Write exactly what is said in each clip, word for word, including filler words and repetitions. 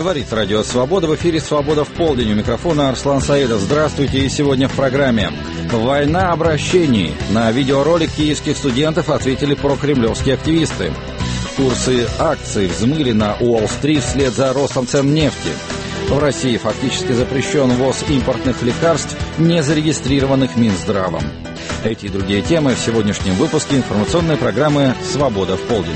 Говорит Радио Свобода. В эфире «Свобода в полдень». У микрофона Арслан Саидов. Здравствуйте. И сегодня в программе «Война обращений». На видеоролик киевских студентов ответили прокремлевские активисты. Курсы акций взмыли на Уолл-стрит вслед за ростом цен нефти. В России фактически запрещен ввоз импортных лекарств, не зарегистрированных Минздравом. Эти и другие темы в сегодняшнем выпуске информационной программы «Свобода в полдень».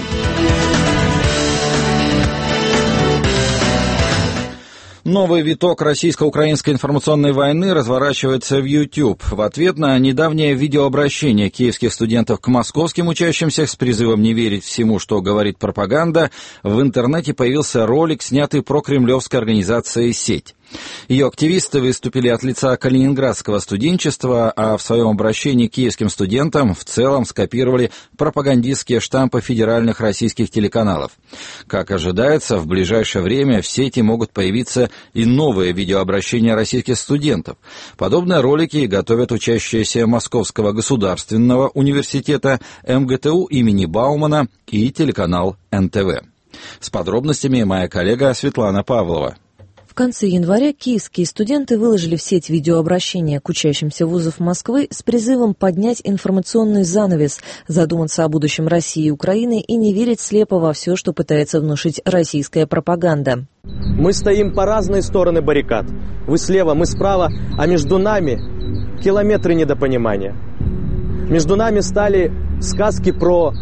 Новый виток российско-украинской информационной войны разворачивается в YouTube. В ответ на недавнее видеообращение киевских студентов к московским учащимся с призывом не верить всему, что говорит пропаганда, в интернете появился ролик, снятый прокремлевской организацией «Сеть». Ее активисты выступили от лица калининградского студенчества, а в своем обращении к киевским студентам в целом скопировали пропагандистские штампы федеральных российских телеканалов. Как ожидается, в ближайшее время в сети могут появиться и новые видеообращения российских студентов. Подобные ролики готовят учащиеся Московского государственного университета, эм гэ тэ у имени Баумана и телеканал эн тэ вэ. С подробностями моя коллега Светлана Павлова. В конце января киевские студенты выложили в сеть видеообращение к учащимся вузов Москвы с призывом поднять информационный занавес, задуматься о будущем России и Украины и не верить слепо во все, что пытается внушить российская пропаганда. Мы стоим по разные стороны баррикад. Вы слева, мы справа, а между нами километры недопонимания. Между нами стали сказки про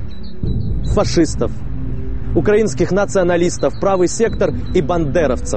фашистов, украинских националистов, правый сектор и бандеровцев.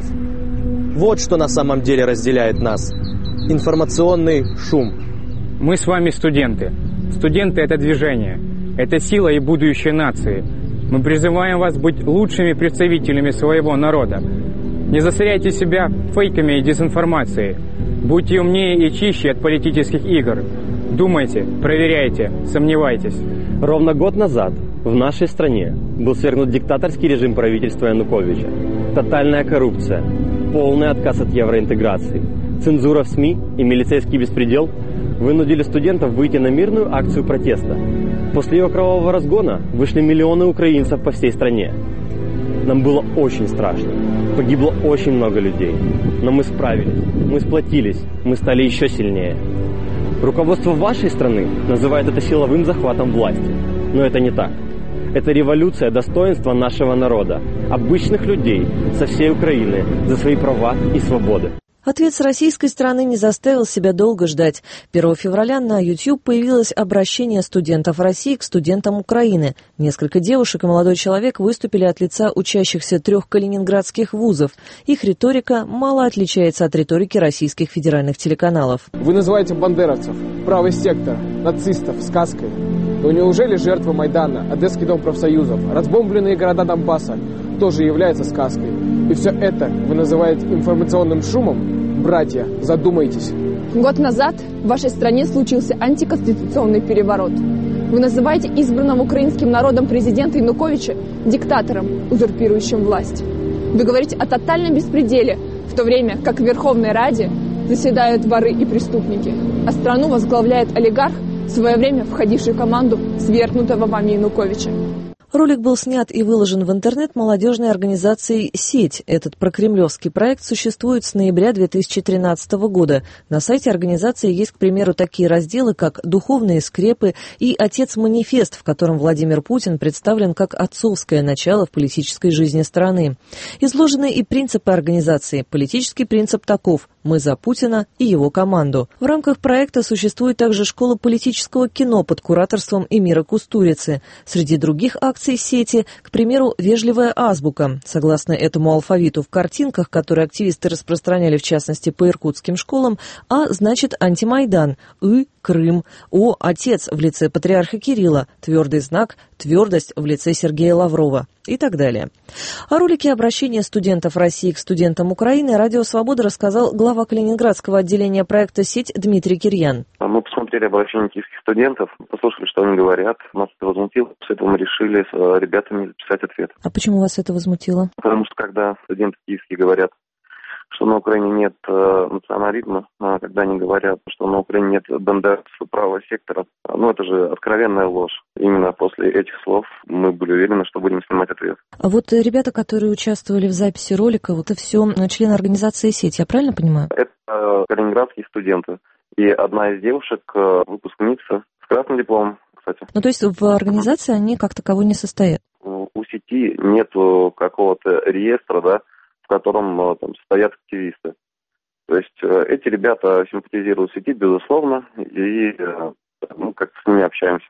Вот что на самом деле разделяет нас. Информационный шум. Мы с вами студенты. Студенты — это движение. Это сила и будущее нации. Мы призываем вас быть лучшими представителями своего народа. Не засоряйте себя фейками и дезинформацией. Будьте умнее и чище от политических игр. Думайте, проверяйте, сомневайтесь. Ровно год назад в нашей стране был свергнут диктаторский режим правительства Януковича. Тотальная коррупция, полный отказ от евроинтеграции, цензура в СМИ и милицейский беспредел вынудили студентов выйти на мирную акцию протеста. После ее кровавого разгона вышли миллионы украинцев по всей стране. Нам было очень страшно. Погибло очень много людей. Но мы справились, мы сплотились, мы стали еще сильнее. Руководство вашей страны называет это силовым захватом власти. Но это не так. Это революция достоинства нашего народа, обычных людей со всей Украины за свои права и свободы. Ответ с российской стороны не заставил себя долго ждать. первого февраля на YouTube появилось обращение студентов России к студентам Украины. Несколько девушек и молодой человек выступили от лица учащихся трех калининградских вузов. Их риторика мало отличается от риторики российских федеральных телеканалов. Вы называете бандеровцев, правый сектор, нацистов сказкой. Но неужели жертвы Майдана, Одесский дом профсоюзов, разбомбленные города Донбасса тоже являются сказкой? И все это вы называете информационным шумом? Братья, задумайтесь. Год назад в вашей стране случился антиконституционный переворот. Вы называете избранного украинским народом президента Януковича диктатором, узурпирующим власть. Вы говорите о тотальном беспределе, в то время как в Верховной Раде заседают воры и преступники, а страну возглавляет олигарх, в свое время входивший в команду свергнутого вами Януковича. Ролик был снят и выложен в интернет молодежной организацией «Сеть». Этот прокремлевский проект существует с ноября две тысячи тринадцатого года. На сайте организации есть, к примеру, такие разделы, как «Духовные скрепы» и «Отец-манифест», в котором Владимир Путин представлен как отцовское начало в политической жизни страны. Изложены и принципы организации. Политический принцип таков: мы за Путина и его команду. В рамках проекта существует также школа политического кино под кураторством Эмира Кустурицы. Среди других акций сети, к примеру, «Вежливая азбука». Согласно этому алфавиту в картинках, которые активисты распространяли в частности по иркутским школам, А значит антимайдан, И – Крым, О – отец в лице патриарха Кирилла, твердый знак – твердость в лице Сергея Лаврова и так далее. О ролике обращения студентов России к студентам Украины Радио Свобода рассказал глава Калининградского отделения проекта «Сеть» Дмитрий Кирьян. Мы посмотрели обращение киевских студентов, послушали, что они говорят. Нас это возмутило. После этого мы решили с ребятами записать ответ. А почему вас это возмутило? Потому что когда студенты киевские говорят, что на Украине нет э, национализма, а когда они говорят, что на Украине нет бандеровского правого сектора, ну это же откровенная ложь. Именно после этих слов мы были уверены, что будем снимать ответ. А вот ребята, которые участвовали в записи ролика, вот это все члены организации «Сеть», я правильно понимаю? Это калининградские студенты. И одна из девушек выпускница с красным дипломом, кстати. Ну, то есть в организации они как таковой не состоят? У сети нет какого-то реестра, да, в котором там стоят активисты. То есть эти ребята симпатизируют сети, безусловно, и ну, как с ними общаемся.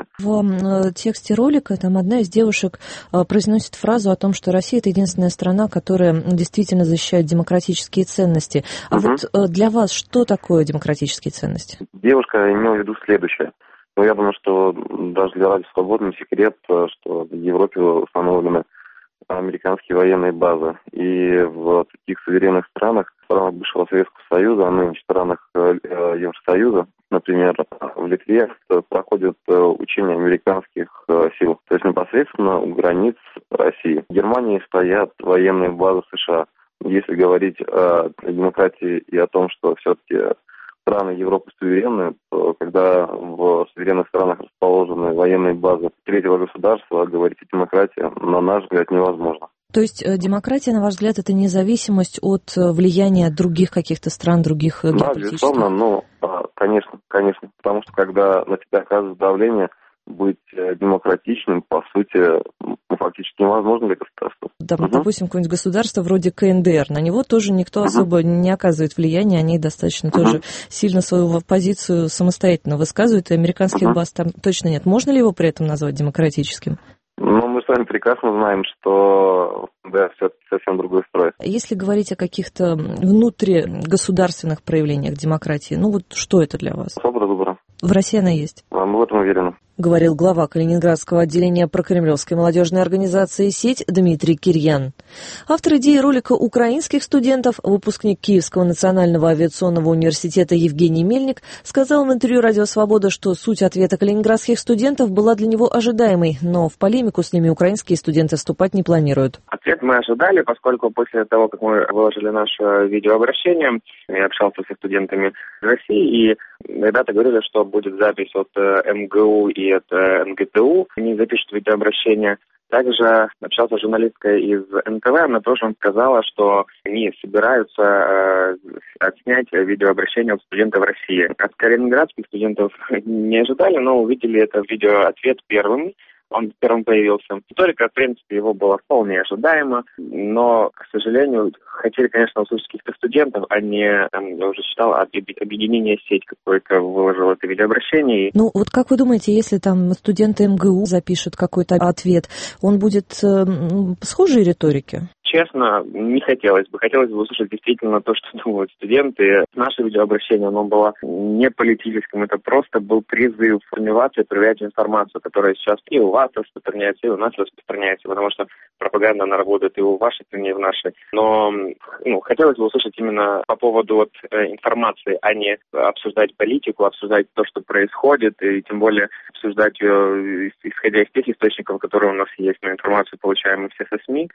В тексте ролика там одна из девушек произносит фразу о том, что Россия — это единственная страна, которая действительно защищает демократические ценности. А угу. вот для вас что такое демократические ценности? Девушка имела в виду следующее. Ну, я думаю, что даже для Радио Свободы не секрет, что в Европе установлены американские военные базы. И в таких суверенных странах, странах бывшего Советского Союза, а ныне в странах Евросоюза, например, в Литве проходят учения американских сил, то есть непосредственно у границ России. В Германии стоят военные базы США. Если говорить о демократии и о том, что все-таки страны Европы суверенны, то когда в суверенных странах расположены военные базы третьего государства, говорить о демократии, на наш взгляд, невозможно. То есть демократия, на ваш взгляд, это независимость от влияния других каких-то стран, других да, геополитических? Да, безусловно, ну, конечно, конечно. Потому что когда на тебя оказывают давление, быть демократичным, по сути, ну, фактически невозможно для государства. Да, угу. Допустим, какое-нибудь государство вроде ка эн дэ эр, на него тоже никто угу. особо не оказывает влияния, они достаточно угу. тоже сильно свою позицию самостоятельно высказывают, и американских угу. баз там точно нет. Можно ли его при этом назвать демократическим? Ну, мы с вами прекрасно знаем, что, да, все-таки совсем другой строй. Если говорить о каких-то внутригосударственных проявлениях демократии, ну вот что это для вас? Свобода выбора. В России она есть? Мы в этом уверены. Говорил глава Калининградского отделения прокремлевской молодежной организации «Сеть» Дмитрий Кирьян. Автор идеи ролика украинских студентов, выпускник Киевского национального авиационного университета Евгений Мельник, сказал в интервью «Радио Свобода», что суть ответа калининградских студентов была для него ожидаемой, но в полемику с ними украинские студенты вступать не планируют. Ответ мы ожидали, поскольку после того, как мы выложили наше видеообращение, я общался со студентами России, и ребята говорили, что будет запись от эм гэ у и от эн гэ тэ у, они запишут видеообращение. Также общался с журналисткой из эн тэ вэ, она тоже сказала, что они собираются э, отснять видеообращение от студентов России. От калининградских студентов не ожидали, но увидели это видеоответ первым. Он первым появился. Только, в принципе, его было вполне ожидаемо, но, к сожалению, хотели, конечно, услышать каких-то студентов, а не, там, я уже читал, объединение «Сеть» какое-то выложило это видеообращение. Ну, вот как вы думаете, если там студенты эм гэ у запишут какой-то ответ, он будет э, схожей риторики? Честно, не хотелось бы. Хотелось бы услышать действительно то, что думают студенты. Наше видеообращение, оно было не политическим, это просто был призыв формироваться и проверять информацию, которая сейчас и у вас распространяется, и у нас распространяется, потому что пропаганда, она работает и в вашей стране, и в нашей. Но ну, хотелось бы услышать именно по поводу вот, информации, а не обсуждать политику, обсуждать то, что происходит, и тем более обсуждать ее, исходя из тех источников, которые у нас есть, но информацию получаем мы все со СМИ,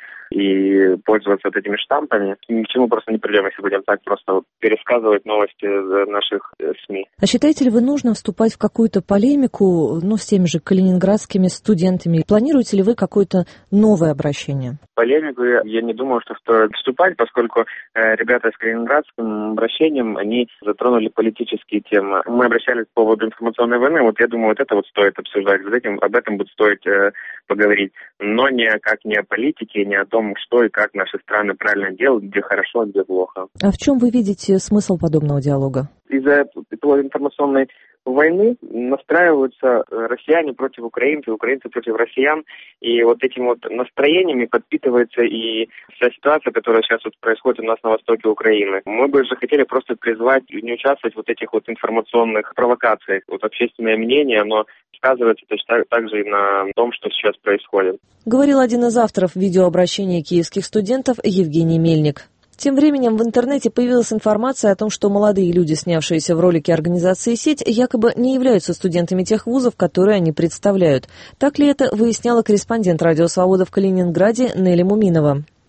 и пользоваться вот этими штампами. Ни к чему просто не придем, если будем так просто пересказывать новости наших СМИ. А считаете ли вы нужно вступать в какую-то полемику, ну, с теми же калининградскими студентами? Планируете ли вы какое-то новое обращение? Полемику я, я не думаю, что стоит вступать, поскольку э, ребята с калининградским обращением, они затронули политические темы. Мы обращались по поводу информационной войны, вот я думаю, вот это вот стоит обсуждать, вот этим, об этом будет стоить э, поговорить, но не как не о политике, не о том, что и как наши страны правильно делают, где хорошо, где плохо. А в чем вы видите смысл подобного диалога? Из-за информационной войны настраиваются россияне против украинцев, украинцы против россиян, и вот этими вот настроениями подпитывается и вся ситуация, которая сейчас вот происходит у нас на востоке Украины. Мы бы же хотели просто призвать не участвовать в вот этих вот информационных провокациях. Вот общественное мнение, оно сказывается точно так же и на том, что сейчас происходит. Говорил один из авторов видеообращения киевских студентов Евгений Мельник. Тем временем в интернете появилась информация о том, что молодые люди, снявшиеся в ролике организации «Сеть», якобы не являются студентами тех вузов, которые они представляют. Так ли это, выясняла корреспондент «Радио Свобода» в Калининграде Нелли Муминова.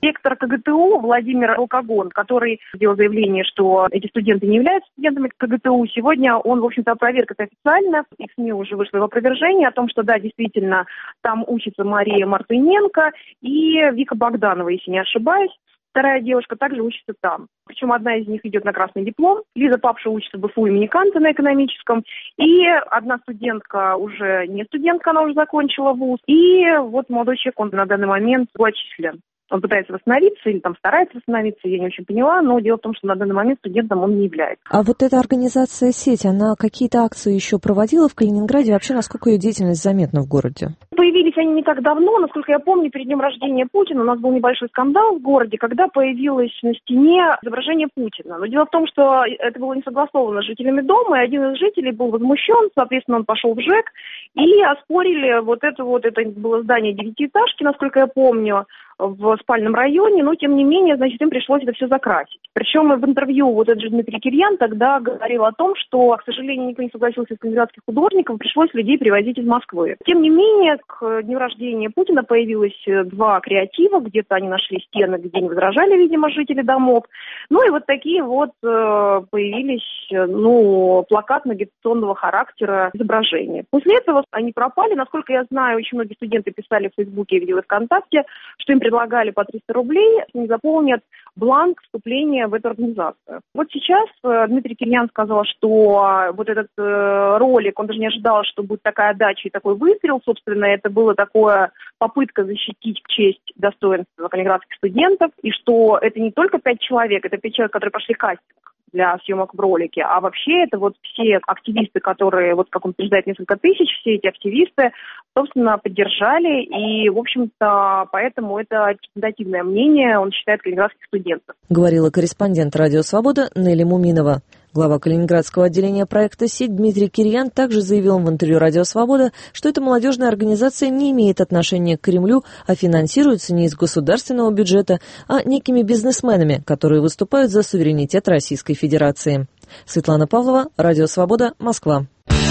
Ректор КГТУ Владимир Алкогон, который сделал заявление, что эти студенты не являются студентами КГТУ, сегодня он, в общем-то, опроверг это официально. И в СМИ уже вышло его опровержение о том, что да, действительно, там учится Мария Мартыненко и Вика Богданова, если не ошибаюсь. Вторая девушка также учится там. Причем одна из них идет на красный диплом. Лиза Папша учится в БФУ имени Канта на экономическом. И одна студентка уже не студентка, она уже закончила вуз. И вот молодой человек, он на данный момент отчислен. Он пытается восстановиться или там старается восстановиться, я не очень поняла, но дело в том, что на данный момент студентом он не является. А вот эта организация «Сеть», она какие-то акции еще проводила в Калининграде? Вообще, насколько ее деятельность заметна в городе? Появились они не так давно, насколько я помню, перед днем рождения Путина у нас был небольшой скандал в городе, когда появилось на стене изображение Путина. Но дело в том, что это было не согласовано с жителями дома, и один из жителей был возмущен, соответственно, он пошел в ЖЭК, и оспорили вот это вот, это было здание девятиэтажки, насколько я помню, в спальном районе, но, тем не менее, значит, им пришлось это все закрасить. Причем в интервью вот этот же Дмитрий Кирьян тогда говорил о том, что, к сожалению, никто не согласился с калининградских художников, пришлось людей привозить из Москвы. Тем не менее, к дню рождения Путина появилось два креатива, где-то они нашли стены, где не возражали, видимо, жители домов. Ну и вот такие вот появились, ну, плакатно-агитационного характера изображения. После этого они пропали. Насколько я знаю, очень многие студенты писали в Фейсбуке, я видела ВКонтакте, что им предлагали по триста рублей, они заполнят бланк вступления в эту организацию. Вот сейчас э, Дмитрий Кирьян сказал, что э, вот этот э, ролик, он даже не ожидал, что будет такая отдача и такой выстрел. Собственно, это была такая попытка защитить честь, достоинство калининградских студентов, и что это не только пять человек, это пять человек, которые прошли кастинг для съемок в ролике, а вообще это вот все активисты, которые, вот как он утверждает, несколько тысяч, все эти активисты, собственно, поддержали, и, в общем-то, поэтому это репрезентативное мнение, он считает, калининградских студентов. Говорила корреспондент «Радио Свобода» Нелли Муминова. Глава Калининградского отделения проекта «Сеть» Дмитрий Кирьян также заявил в интервью «Радио Свобода», что эта молодежная организация не имеет отношения к Кремлю, а финансируется не из государственного бюджета, а некими бизнесменами, которые выступают за суверенитет Российской Федерации. Светлана Павлова, «Радио Свобода», Москва.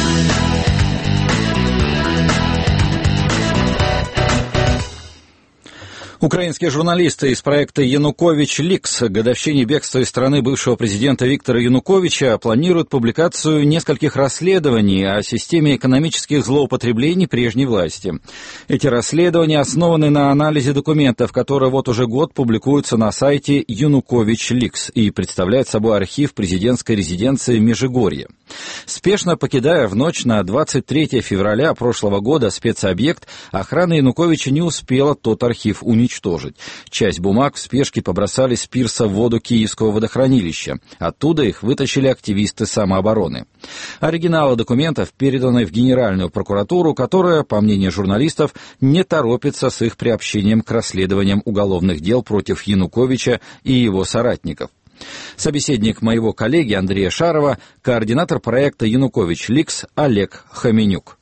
Украинские журналисты из проекта «Янукович Ликс» к годовщине бегства из страны бывшего президента Виктора Януковича планируют публикацию нескольких расследований о системе экономических злоупотреблений прежней власти. Эти расследования основаны на анализе документов, которые вот уже год публикуются на сайте «Янукович Ликс» и представляют собой архив президентской резиденции в Межигорье. Спешно покидая в ночь на двадцать третье февраля прошлого года спецобъект, охрана Януковича не успела тот архив уничтожить. уничтожить. Часть бумаг в спешке побросали с пирса в воду Киевского водохранилища. Оттуда их вытащили активисты самообороны. Оригиналы документов переданы в Генеральную прокуратуру, которая, по мнению журналистов, не торопится с их приобщением к расследованиям уголовных дел против Януковича и его соратников. Собеседник моего коллеги Андрея Шарова, координатор проекта «Янукович Ликс» Олег Хоменюк.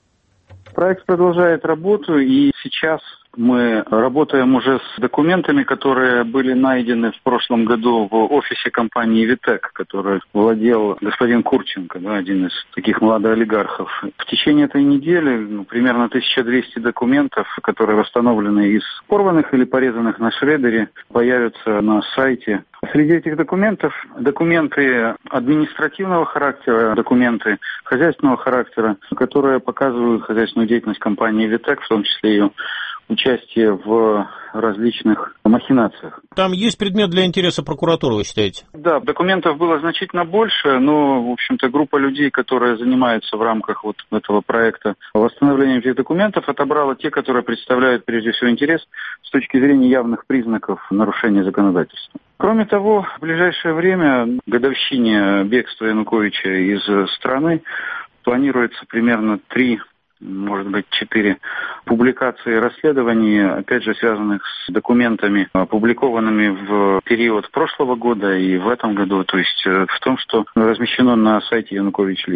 Проект продолжает работу, и сейчас мы работаем уже с документами, которые были найдены в прошлом году в офисе компании «Витек», который владел господин Курченко, да, один из таких молодых олигархов. В течение этой недели ну, примерно тысяча двести документов, которые восстановлены из порванных или порезанных на шредере, появятся на сайте. Среди этих документов документы административного характера, документы хозяйственного характера, которые показывают хозяйственную деятельность компании «Витек», в том числе ее участие в различных махинациях. Там есть предмет для интереса прокуратуры, вы считаете? Да, документов было значительно больше, но, в общем-то, группа людей, которая занимается в рамках вот этого проекта восстановлением этих документов, отобрала те, которые представляют, прежде всего, интерес с точки зрения явных признаков нарушения законодательства. Кроме того, в ближайшее время, к годовщине бегства Януковича из страны, планируется примерно три, может быть, четыре публикации расследований, опять же, связанных с документами, опубликованными в период прошлого года и в этом году, то есть в том, что размещено на сайте Янукович Ликс.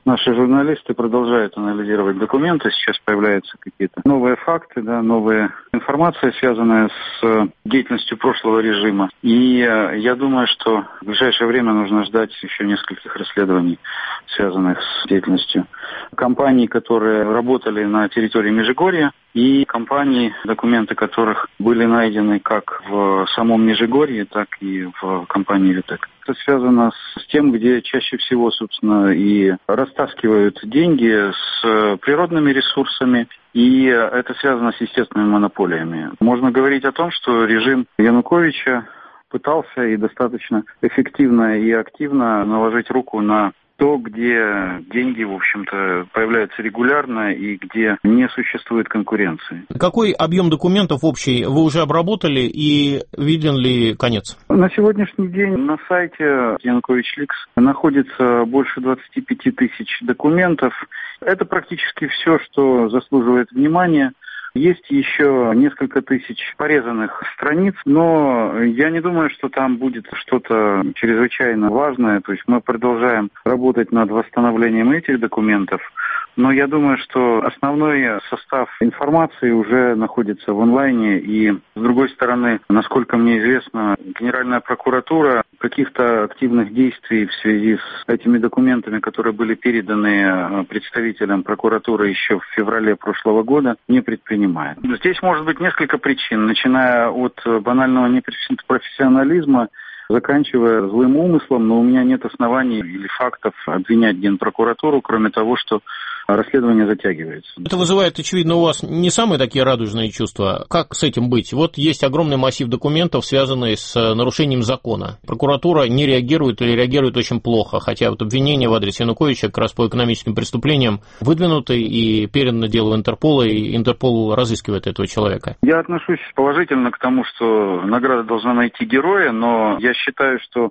Наши журналисты продолжают анализировать документы. Сейчас появляются какие-то новые факты, да, новая информация, связанная с деятельностью прошлого режима. И я думаю, что в ближайшее время нужно ждать еще нескольких расследований, связанных с деятельностью компаний, которые работали на территории Межигорья, и компаний, документы которых были найдены как в самом Межигорье, так и в компании ВИТЭК. Это связано с тем, где чаще всего, собственно, и растаскивают деньги с природными ресурсами, и это связано с естественными монополиями. Можно говорить о том, что режим Януковича пытался и достаточно эффективно и активно наложить руку на то, где деньги, в общем-то, появляются регулярно и где не существует конкуренции. Какой объем документов общий вы уже обработали и виден ли конец? На сегодняшний день на сайте Янукович Ликс находится больше двадцати пяти тысяч документов. Это практически все, что заслуживает внимания. Есть еще несколько тысяч порезанных страниц, но я не думаю, что там будет что-то чрезвычайно важное. То есть мы продолжаем работать над восстановлением этих документов. Но я думаю, что основной состав информации уже находится в онлайне. И, с другой стороны, насколько мне известно, Генеральная прокуратура каких-то активных действий в связи с этими документами, которые были переданы представителям прокуратуры еще в феврале прошлого года, не предпринимает. Здесь может быть несколько причин, начиная от банального непрофессионализма, заканчивая злым умыслом, но у меня нет оснований или фактов обвинять Генпрокуратуру, кроме того, что расследование затягивается. Это вызывает, очевидно, у вас не самые такие радужные чувства. Как с этим быть? Вот есть огромный массив документов, связанный с нарушением закона. Прокуратура не реагирует или реагирует очень плохо, хотя вот обвинения в адрес Януковича как раз по экономическим преступлениям выдвинуты и передано дело в Интерпол, и Интерпол разыскивает этого человека. Я отношусь положительно к тому, что награда должна найти героя, но я считаю, что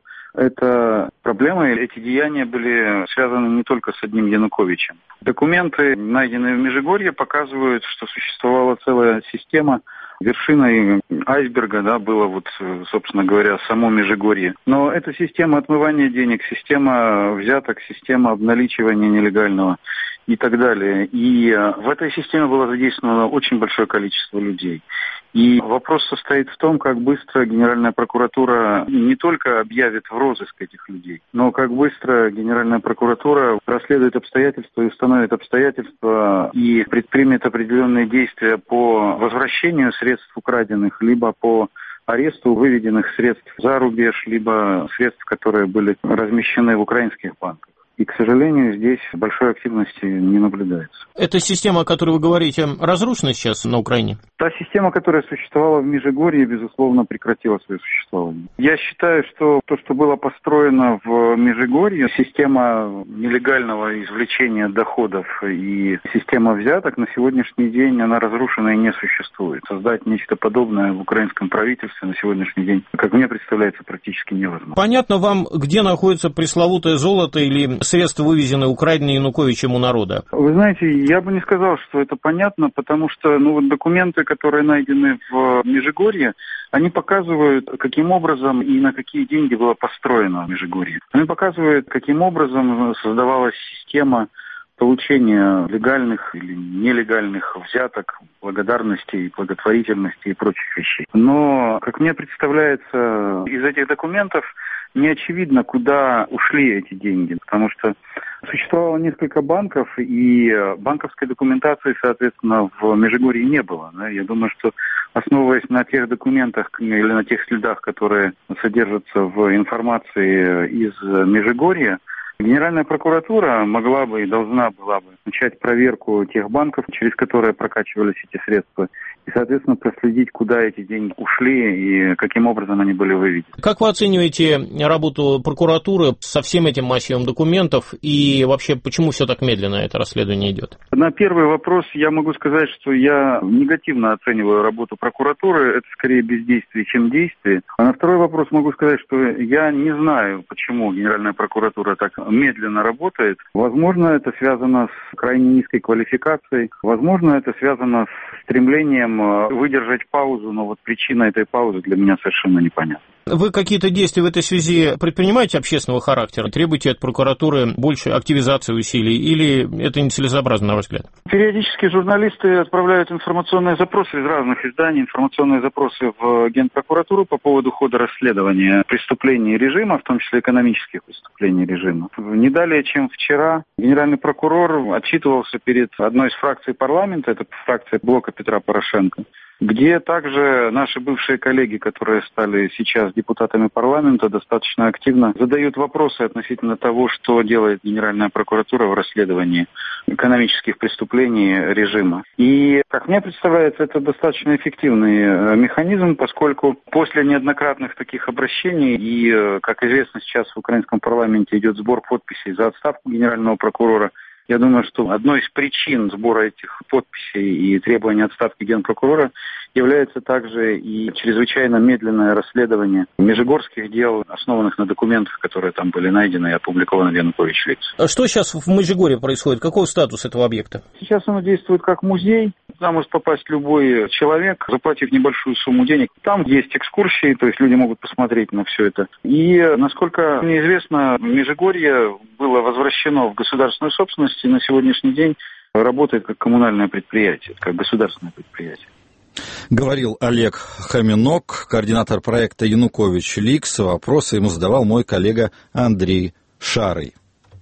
это проблема, эти деяния были связаны не только с одним Януковичем. Документы, найденные в Межигорье, показывают, что существовала целая система. Вершиной айсберга, да, было вот, собственно говоря, само Межигорье. Но это система отмывания денег, система взяток, система обналичивания нелегального и так далее. И в этой системе было задействовано очень большое количество людей. И вопрос состоит в том, как быстро Генеральная прокуратура не только объявит в розыск этих людей, но как быстро Генеральная прокуратура расследует обстоятельства и установит обстоятельства и предпримет определенные действия по возвращению средств украденных, либо по аресту выведенных средств за рубеж, либо средств, которые были размещены в украинских банках. И, к сожалению, здесь большой активности не наблюдается. Эта система, о которой вы говорите, разрушена сейчас на Украине? Та система, которая существовала в Межигорье, безусловно, прекратила свое существование. Я считаю, что то, что было построено в Межигорье, система нелегального извлечения доходов и система взяток, на сегодняшний день она разрушена и не существует. Создать нечто подобное в украинском правительстве на сегодняшний день, как мне представляется, практически невозможно. Понятно вам, где находится пресловутое золото или средства, вывезенные, украденные Януковичем у народа? Вы знаете, я бы не сказал, что это понятно, потому что ну, вот документы, которые найдены в Межигорье, они показывают, каким образом и на какие деньги было построено Межигорье. Они показывают, каким образом создавалась система получения легальных или нелегальных взяток, благодарности, благотворительности и прочих вещей. Но, как мне представляется, из этих документов не очевидно, куда ушли эти деньги, потому что существовало несколько банков, и банковской документации, соответственно, в Межигорье не было. Да? Я думаю, что, основываясь на тех документах или на тех следах, которые содержатся в информации из Межигорья, Генеральная прокуратура могла бы и должна была бы начать проверку тех банков, через которые прокачивались эти средства, и, соответственно, проследить, куда эти деньги ушли и каким образом они были выведены. Как вы оцениваете работу прокуратуры со всем этим массивом документов и вообще почему все так медленно это расследование идет? На первый вопрос я могу сказать, что я негативно оцениваю работу прокуратуры, это скорее бездействие, чем действие. А на второй вопрос могу сказать, что я не знаю, почему Генеральная прокуратура так медленно работает. Возможно, это связано с крайне низкой квалификацией, возможно, это связано с стремлением выдержать паузу, но вот причина этой паузы для меня совершенно непонятна. Вы какие-то действия в этой связи предпринимаете общественного характера? Требуете от прокуратуры больше активизации усилий или это нецелесообразно, на ваш взгляд? Периодически журналисты отправляют информационные запросы из разных изданий, информационные запросы в Генпрокуратуру по поводу хода расследования преступлений режима, в том числе экономических преступлений режима. Не далее, чем вчера, генеральный прокурор отчитывался перед одной из фракций парламента, это фракция блока Петра Порошенко, где также наши бывшие коллеги, которые стали сейчас депутатами парламента, достаточно активно задают вопросы относительно того, что делает Генеральная прокуратура в расследовании экономических преступлений режима. И, как мне представляется, это достаточно эффективный механизм, поскольку после неоднократных таких обращений и, как известно, сейчас в украинском парламенте идет сбор подписей за отставку генерального прокурора, я думаю, что одной из причин сбора этих подписей и требования отставки генпрокурора является также и чрезвычайно медленное расследование межигорских дел, основанных на документах, которые там были найдены и опубликованы в Янукович Ликс. А что сейчас в Межигорье происходит? Какой статус этого объекта? Сейчас оно действует как музей. Туда может попасть любой человек, заплатив небольшую сумму денег. Там есть экскурсии, то есть люди могут посмотреть на все это. И, насколько мне известно, Межигорье было возвращено в государственную собственность и на сегодняшний день работает как коммунальное предприятие, как государственное предприятие. Говорил Олег Хоминок, координатор проекта «Янукович Ликс». Вопросы ему задавал мой коллега Андрей Шарый.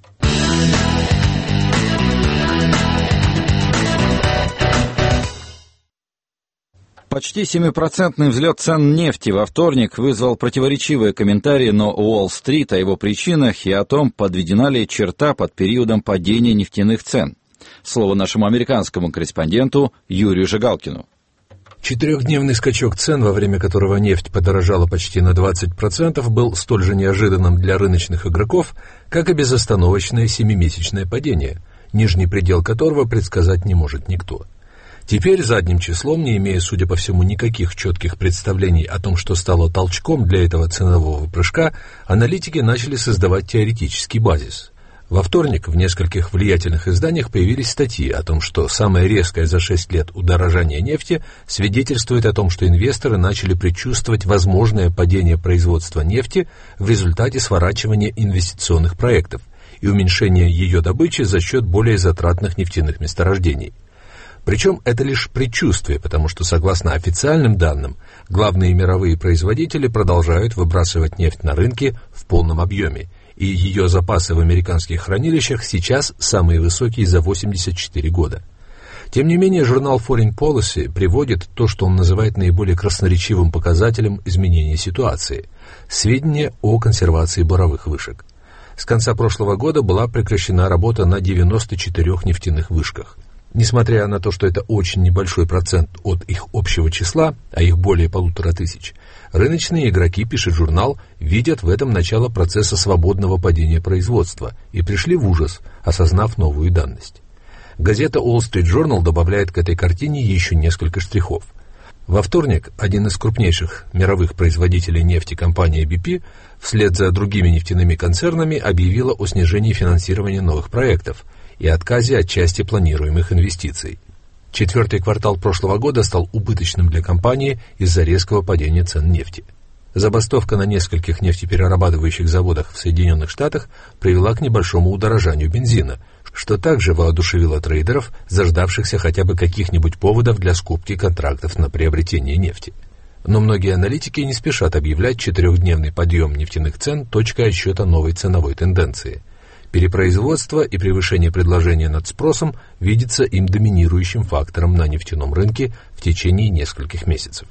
Почти семипроцентный взлет цен нефти во вторник вызвал противоречивые комментарии на Уолл-стрит о его причинах и о том, подведена ли черта под периодом падения нефтяных цен. Слово нашему американскому корреспонденту Юрию Жигалкину. Четырехдневный скачок цен, во время которого нефть подорожала почти на двадцать процентов, был столь же неожиданным для рыночных игроков, как и безостановочное семимесячное падение, нижний предел которого предсказать не может никто. Теперь задним числом, не имея, судя по всему, никаких четких представлений о том, что стало толчком для этого ценового прыжка, аналитики начали создавать теоретический базис. Во вторник в нескольких влиятельных изданиях появились статьи о том, что самое резкое за шесть лет удорожание нефти свидетельствует о том, что инвесторы начали предчувствовать возможное падение производства нефти в результате сворачивания инвестиционных проектов и уменьшения ее добычи за счет более затратных нефтяных месторождений. Причем это лишь предчувствие, потому что, согласно официальным данным, главные мировые производители продолжают выбрасывать нефть на рынке в полном объеме, и ее запасы в американских хранилищах сейчас самые высокие за восемьдесят четыре года. Тем не менее, журнал Foreign Policy приводит то, что он называет наиболее красноречивым показателем изменения ситуации – сведения о консервации буровых вышек. С конца прошлого года была прекращена работа на девяноста четырёх нефтяных вышках. Несмотря на то, что это очень небольшой процент от их общего числа, а их более полутора тысяч, рыночные игроки, пишет журнал, видят в этом начало процесса свободного падения производства и пришли в ужас, осознав новую данность. Газета Wall Street Journal добавляет к этой картине еще несколько штрихов. Во вторник один из крупнейших мировых производителей нефти, компания би пи, вслед за другими нефтяными концернами объявила о снижении финансирования новых проектов и отказе от части планируемых инвестиций. Четвертый квартал прошлого года стал убыточным для компании из-за резкого падения цен нефти. Забастовка на нескольких нефтеперерабатывающих заводах в Соединенных Штатах привела к небольшому удорожанию бензина, что также воодушевило трейдеров, заждавшихся хотя бы каких-нибудь поводов для скупки контрактов на приобретение нефти. Но многие аналитики не спешат объявлять четырехдневный подъем нефтяных цен точкой отсчета новой ценовой тенденции. Перепроизводство и превышение предложения над спросом видится им доминирующим фактором на нефтяном рынке в течение нескольких месяцев.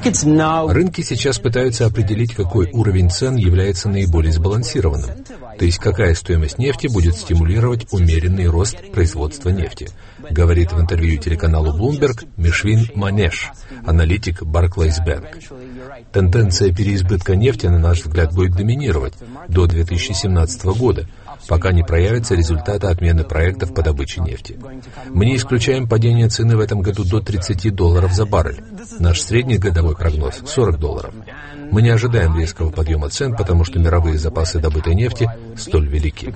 Рынки сейчас пытаются определить, какой уровень цен является наиболее сбалансированным, то есть какая стоимость нефти будет стимулировать умеренный рост производства нефти, говорит в интервью телеканалу Bloomberg Мишвин Манеш, аналитик Barclays Bank. Тенденция переизбытка нефти, на наш взгляд, будет доминировать до две тысячи семнадцатого года, пока не проявятся результаты отмены проектов по добыче нефти. Мы не исключаем падение цены в этом году до тридцати долларов за баррель. Наш средний годовой прогноз – сорок долларов. Мы не ожидаем резкого подъема цен, потому что мировые запасы добытой нефти столь велики.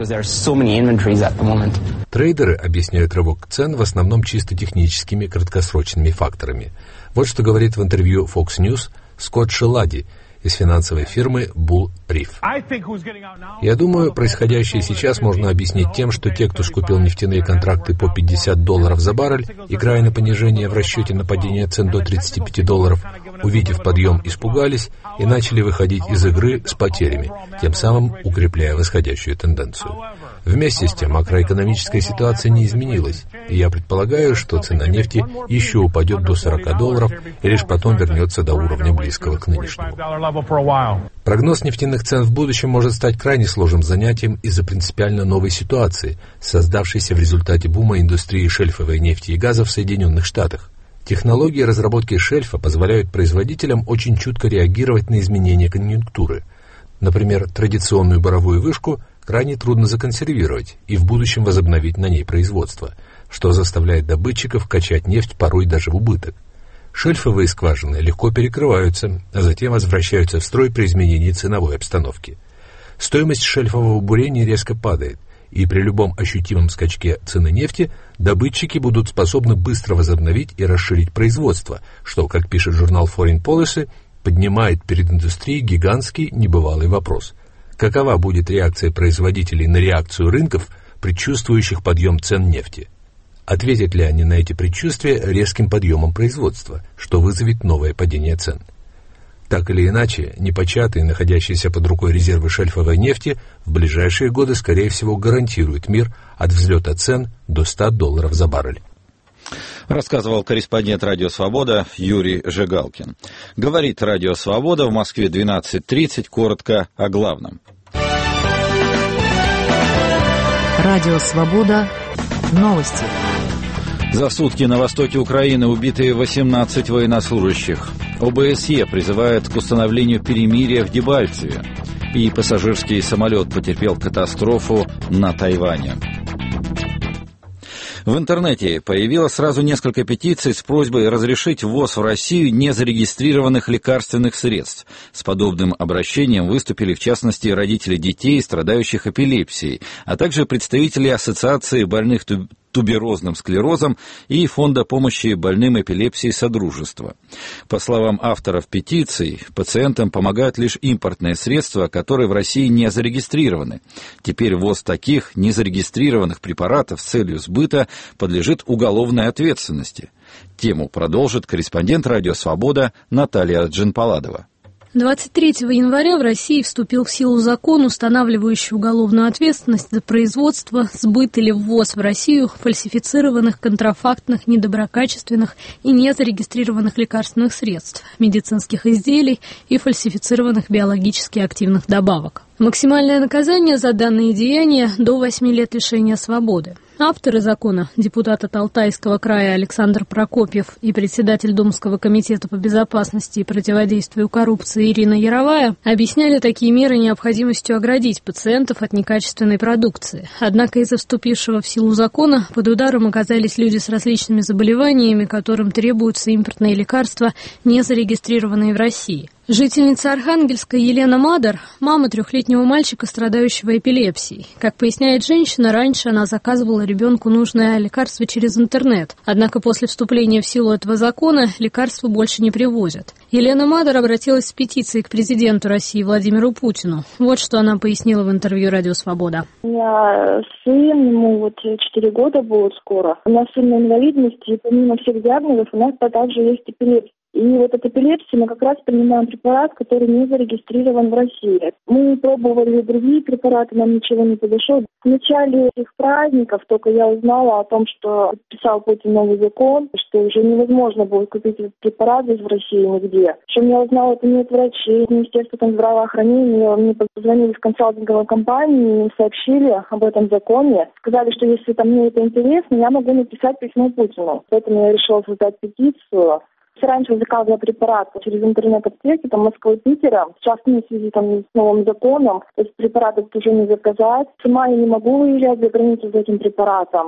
Трейдеры объясняют рывок цен в основном чисто техническими краткосрочными факторами. Вот что говорит в интервью Fox News Скотт Шелади, из финансовой фирмы Bull Reef. Я думаю, происходящее сейчас можно объяснить тем, что те, кто скупил нефтяные контракты по пятьдесят долларов за баррель, играя на понижение в расчете на падение цен до тридцати пяти долларов, увидев подъем, испугались и начали выходить из игры с потерями, тем самым укрепляя восходящую тенденцию. Вместе с тем, макроэкономическая ситуация не изменилась, и я предполагаю, что цена нефти еще упадет до сорока долларов и лишь потом вернется до уровня близкого к нынешнему. Прогноз нефтяных цен в будущем может стать крайне сложным занятием из-за принципиально новой ситуации, создавшейся в результате бума индустрии шельфовой нефти и газа в Соединенных Штатах. Технологии разработки шельфа позволяют производителям очень чутко реагировать на изменения конъюнктуры. Например, традиционную буровую вышку крайне трудно законсервировать и в будущем возобновить на ней производство, что заставляет добытчиков качать нефть порой даже в убыток. Шельфовые скважины легко перекрываются, а затем возвращаются в строй при изменении ценовой обстановки. Стоимость шельфового бурения резко падает, и при любом ощутимом скачке цены нефти добытчики будут способны быстро возобновить и расширить производство, что, как пишет журнал Foreign Policy, поднимает перед индустрией гигантский небывалый вопрос. Какова будет реакция производителей на реакцию рынков, предчувствующих подъем цен нефти? Ответят ли они на эти предчувствия резким подъемом производства, что вызовет новое падение цен? Так или иначе, непочатые, находящиеся под рукой резервы шельфовой нефти в ближайшие годы, скорее всего, гарантируют мир от взлета цен до ста долларов за баррель. Рассказывал корреспондент «Радио Свобода» Юрий Жигалкин. Говорит «Радио Свобода», в Москве двенадцать тридцать, коротко о главном. «Радио Свобода», новости. За сутки на востоке Украины убиты восемнадцать военнослужащих. ОБСЕ призывает к установлению перемирия в Дебальцеве. И пассажирский самолет потерпел катастрофу на Тайване. В интернете появилось сразу несколько петиций с просьбой разрешить ввоз в Россию незарегистрированных лекарственных средств. С подобным обращением выступили, в частности, родители детей, страдающих эпилепсией, а также представители Ассоциации больных туберозным склерозом и Фонда помощи больным эпилепсией Содружества. По словам авторов петиций, пациентам помогают лишь импортные средства, которые в России не зарегистрированы. Теперь ввоз таких незарегистрированных препаратов с целью сбыта подлежит уголовной ответственности. Тему продолжит корреспондент «Радио Свобода» Наталья Джанпаладова. двадцать третьего января в России вступил в силу закон, устанавливающий уголовную ответственность за производство, сбыт или ввоз в Россию фальсифицированных, контрафактных, недоброкачественных и незарегистрированных лекарственных средств, медицинских изделий и фальсифицированных биологически активных добавок. Максимальное наказание за данные деяния – до восьми лет лишения свободы. Авторы закона, депутат от Алтайского края Александр Прокопьев и председатель Думского комитета по безопасности и противодействию коррупции Ирина Яровая, объясняли такие меры необходимостью оградить пациентов от некачественной продукции. Однако из-за вступившего в силу закона под ударом оказались люди с различными заболеваниями, которым требуются импортные лекарства, не зарегистрированные в России. Жительница Архангельска Елена Мадар – мама трехлетнего мальчика, страдающего эпилепсией. Как поясняет женщина, раньше она заказывала ребенку нужное лекарство через интернет. Однако после вступления в силу этого закона лекарства больше не привозят. Елена Мадар обратилась с петицией к президенту России Владимиру Путину. Вот что она пояснила в интервью «Радио Свобода». У меня сын, ему вот четыре года будет скоро. У нас сын на инвалидности, и помимо всех диагнозов у нас также есть эпилепсия. И вот от эпилепсии мы как раз принимаем препарат, который не зарегистрирован в России. Мы пробовали другие препараты, нам ничего не подошло. В начале этих праздников только я узнала о том, что подписал Путин новый закон, что уже невозможно будет купить этот препарат здесь в России нигде. Причем я узнала это не от врачей, Министерства здравоохранения. Мне позвонили в консалтинговой компании, сообщили об этом законе. Сказали, что если там мне это интересно, я могу написать письмо Путину. Поэтому я решила создать петицию. Раньше заказывала препарат через интернет-аптеки, там, Москвы и Питера. Сейчас в связи там, с новым законом, то есть препараты уже не заказать. Сама я не могу выезжать за границу с этим препаратом.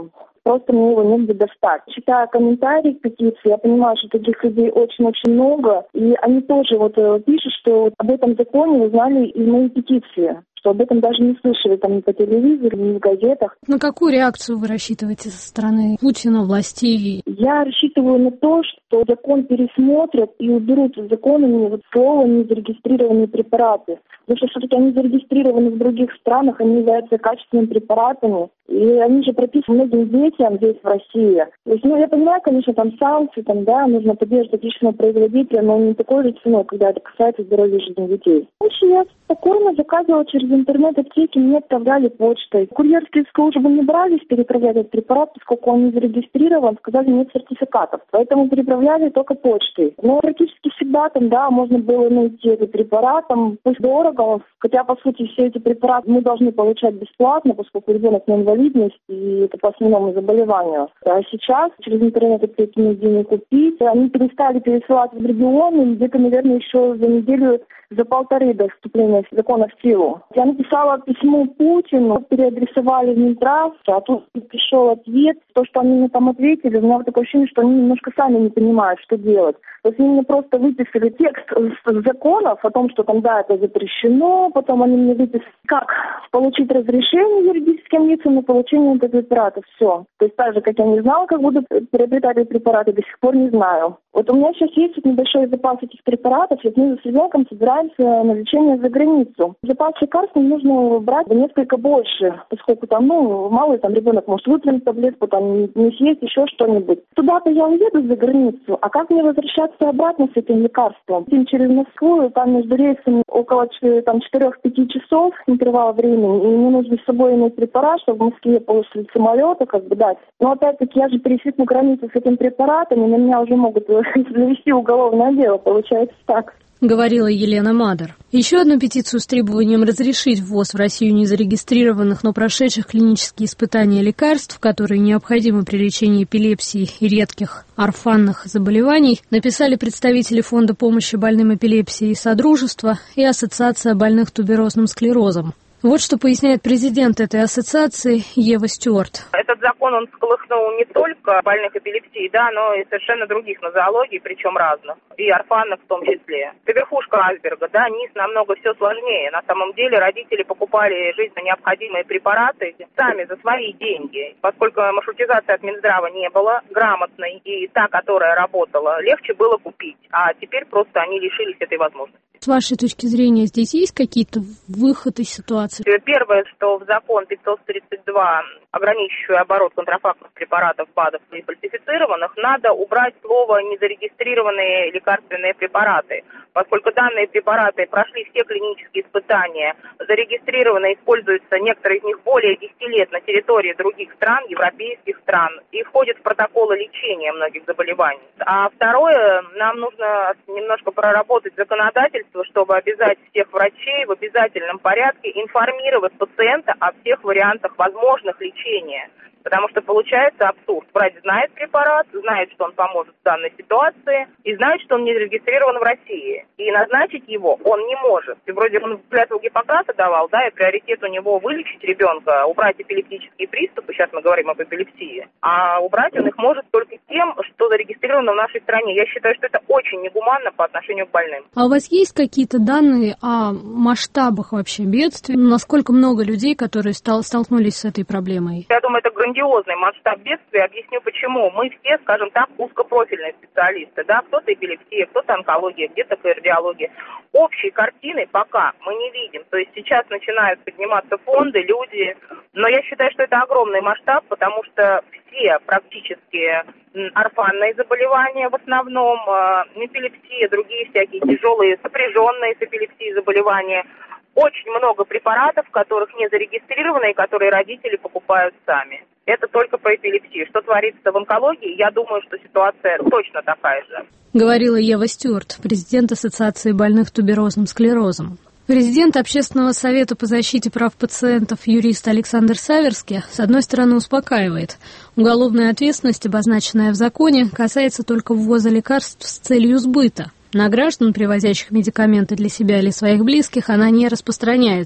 просто мне его негде достать. Читая комментарии к петиции, я понимаю, что таких людей очень-очень много, и они тоже вот пишут, что об этом законе узнали из моей петиции, что об этом даже не слышали там ни по телевизору, ни в газетах. На какую реакцию вы рассчитываете со стороны Путина, властей? Я рассчитываю на то, что закон пересмотрят и уберут из закона вот слово «незарегистрированные препараты». Потому что все-таки они зарегистрированы в других странах, они являются качественными препаратами. И они же прописаны многим детям здесь, в России. То есть, ну, я понимаю, конечно, там санкции, там, да, нужно поддерживать отечественного производителя, но не такой же ценой, когда это касается здоровья и жизни детей. Раньше я спокойно заказывала через интернет-аптеки, мне отправляли почтой. Курьерские службы не брались переправлять этот препарат, поскольку он не зарегистрирован, сказали, нет сертификатов. Поэтому переправляли только почтой. Но практически всегда там, да, можно было найти этот препарат, там, пусть дорого, хотя, по сути, все эти препараты мы должны получать бесплатно, поскольку ребенок не инвалидность, и это по основному заболеванию. А сейчас через интернет аптеки нигде не купить. Они перестали пересылать в регионы, где-то, наверное, еще за неделю, за полторы до вступления закона в силу. Я написала письмо Путину, переадресовали в Минздрав, а тут пришел ответ. То, что они мне там ответили, у меня вот такое ощущение, что они немножко сами не понимают, что делать. То есть они мне просто выписали текст законов о том, что там, да, это запрещено, потом они мне выписали, как получить разрешение юридическим лицам на получение этого препарата. Все. То есть так же, как я не знала, как буду приобретать эти препараты, до сих пор не знаю. Вот у меня сейчас есть вот небольшой запас этих препаратов, и мы с ребенком собираемся на лечение за границу. Запас лекарств нужно брать несколько больше, поскольку там, ну, мало ли там ребенок может выплюнуть таблетку, там не съесть еще что-нибудь. Туда-то я уеду за границу, а как мне возвращаться обратно с этим лекарством? Через Москву, там между рейсами около там, четырех-пяти часов интервала времени, и мне нужно с собой иметь препарат, чтобы в Москве после самолета как бы дать. Но опять-таки я же пересекну границу с этим препаратом, и на меня уже могут завести уголовное дело, получается так. Говорила Елена Мадер. Еще одну петицию с требованием разрешить ввоз в Россию незарегистрированных, но прошедших клинические испытания лекарств, которые необходимы при лечении эпилепсии и редких орфанных заболеваний, написали представители Фонда помощи больным эпилепсией Содружества и Ассоциация больных туберозным склерозом. Вот что поясняет президент этой ассоциации Ева Стюарт. Этот закон, он всколыхнул не только больных эпилепсией, да, но и совершенно других нозологий, причем разных, и орфанных в том числе. Это верхушка айсберга, да, низ намного все сложнее. На самом деле родители покупали жизненно необходимые препараты сами за свои деньги. Поскольку маршрутизации от Минздрава не было грамотной, и та, которая работала, легче было купить. А теперь просто они лишились этой возможности. С вашей точки зрения, здесь есть какие-то выходы из ситуации? Первое, что в закон пятьсот тридцать два, ограничивающий оборот контрафактных препаратов, БАДов и фальсифицированных, надо убрать слово «незарегистрированные лекарственные препараты», поскольку данные препараты прошли все клинические испытания, зарегистрированы, используются некоторые из них более десяти лет на территории других стран, европейских стран, и входят в протоколы лечения многих заболеваний. А второе, нам нужно немножко проработать законодательство, чтобы обязать всех врачей в обязательном порядке информировать пациента о всех вариантах возможных лечения. Потому что получается абсурд. Врач знает препарат, знает, что он поможет в данной ситуации, и знает, что он не зарегистрирован в России. И назначить его он не может. И вроде он клятву Гиппократа давал, да, и приоритет у него вылечить ребенка, убрать эпилептические приступы, сейчас мы говорим об эпилепсии, а убрать он их может только тем, что зарегистрировано в нашей стране. Я считаю, что это очень негуманно по отношению к больным. А у вас есть какие-то данные о масштабах вообще бедствий? Насколько много людей, которые стал, столкнулись с этой проблемой? Я думаю, это грандиозный масштаб бедствия. Объясню почему. Мы все, скажем так, узкопрофильные специалисты, да, кто-то эпилепсия, кто-то онкология, где-то кардиология. Общей картины пока мы не видим. То есть сейчас начинают подниматься фонды, люди, но я считаю, что это огромный масштаб, потому что все практически орфанные заболевания в основном, эпилепсия, другие всякие тяжелые, сопряженные с эпилепсией заболевания. Очень много препаратов, которых не зарегистрированы и которые родители покупают сами. Это только про эпилепсию. Что творится в онкологии, я думаю, что ситуация точно такая же. Говорила Ева Стюарт, президент Ассоциации больных туберозным склерозом. Президент Общественного совета по защите прав пациентов юрист Александр Саверский, с одной стороны, успокаивает. Уголовная ответственность, обозначенная в законе, касается только ввоза лекарств с целью сбыта. На граждан, привозящих медикаменты для себя или своих близких, она не распространяется.